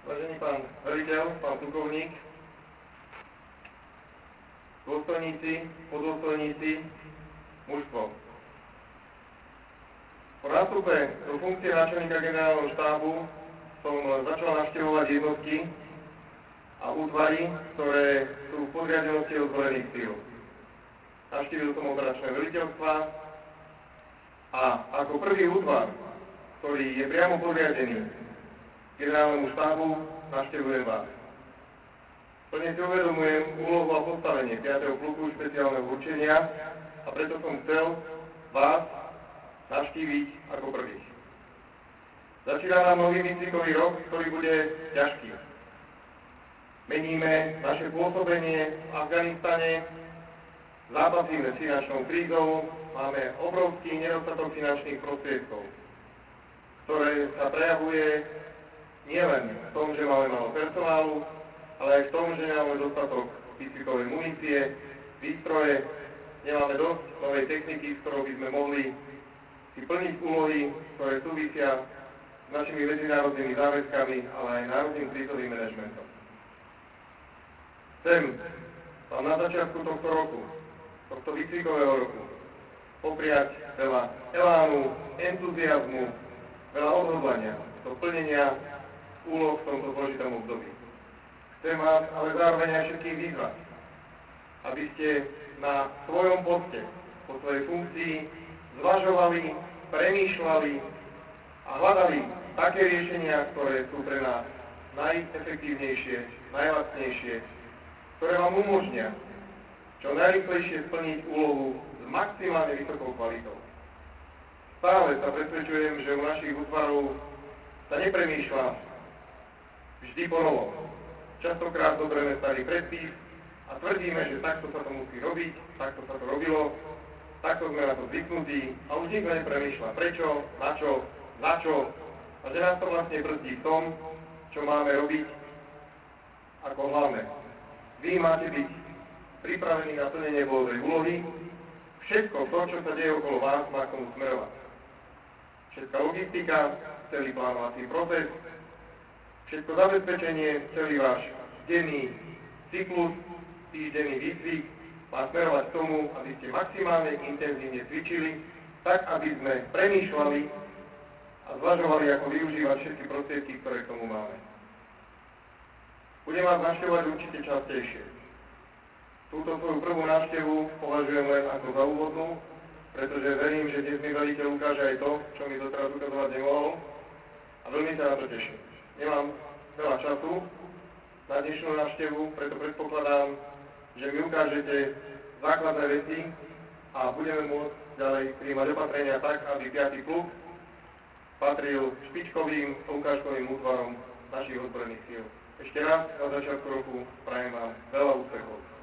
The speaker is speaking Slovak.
Vážený pán veliteľ, pán plukovník, dôstojníci, poddôstojníci, mužstvo. Po nástupe do funkcie náčelníka generálneho štábu som začal navštevovať jednotky a útvary, ktoré sú v podriadenosti ozbrojených síl. Navštívil som operačné veliteľstva a ako prvý útvar, ktorý je priamo podriadený generálnemu štábu, navštevujem vás. Plne si uvedomujem úlohu a postavenie 5. pluku špeciálneho určenia a preto som chcel vás navštíviť ako prvých. Začína nám nový výcvikový rok, ktorý bude ťažký. Meníme naše pôsobenie v Afganistane, zápasíme s finančnou krízou, máme obrovský nedostatok finančných prostriedkov, ktoré sa prejavuje nielen v tom, že máme málo personálu, ale aj v tom, že nemáme dostatok výcvikovej munície, výstroje, nemáme dosť novej techniky, s ktorou by sme mohli si plniť úlohy, ktoré súvisia s našimi medzinárodnými záväzkami, ale aj národným krízovým manažmentom. Chcem vám na začiatku tohto roku, tohto výcvikového roku, popriať veľa elánu, entuziazmu, veľa odhodlania do plnenia úloh v tomto zložitom období. Chcem vás ale zároveň aj všetkých vyzvať, aby ste na svojom poste, po svojej funkcii, zvažovali, premýšľali a hľadali také riešenia, ktoré sú pre nás najefektívnejšie, najlacnejšie, ktoré vám umožnia čo najrýchlejšie splniť úlohu s maximálne vysokou kvalitou. Stále sa presvedčujem, že u našich útvarov sa nepremýšľa vždy po novom. Častokrát zoberieme starý predpis a tvrdíme, že takto sa to musí robiť, takto sa to robilo, takto sme na to zvyknutí a už nikto nepremýšľa prečo, na čo, za čo a že nás to vlastne brzdí v tom, čo máme robiť ako hlavné. Vy máte byť pripravení na plnenie bojovej úlohy, všetko to, čo sa deje okolo vás, má k tomu smerovať. Všetká logistika, celý plánovací proces, všetko zabezpečenie, celý váš denný cyklus, týždenný výcvik má smerovať k tomu, aby ste maximálne intenzívne cvičili, tak aby sme premýšľali a zvažovali, ako využívať všetky prostriedky, ktoré k tomu máme. Budem vás navštevovať určite častejšie. Túto svoju prvú návštevu považujem len ako za úvodnú, pretože verím, že dnes mi veliteľ ukáže aj to, čo mi doteraz ukazovať nemohol a veľmi sa na to teším. Nemám veľa času na dnešnú návštevu, preto predpokladám, že mi ukážete základné veci a budeme môcť ďalej prijímať opatrenia tak, aby 5. pluk patril špičkovým ukážkovým útvarom našich ozbrojených síl. Ešte raz na začiatku roku prajem vám veľa úspechov.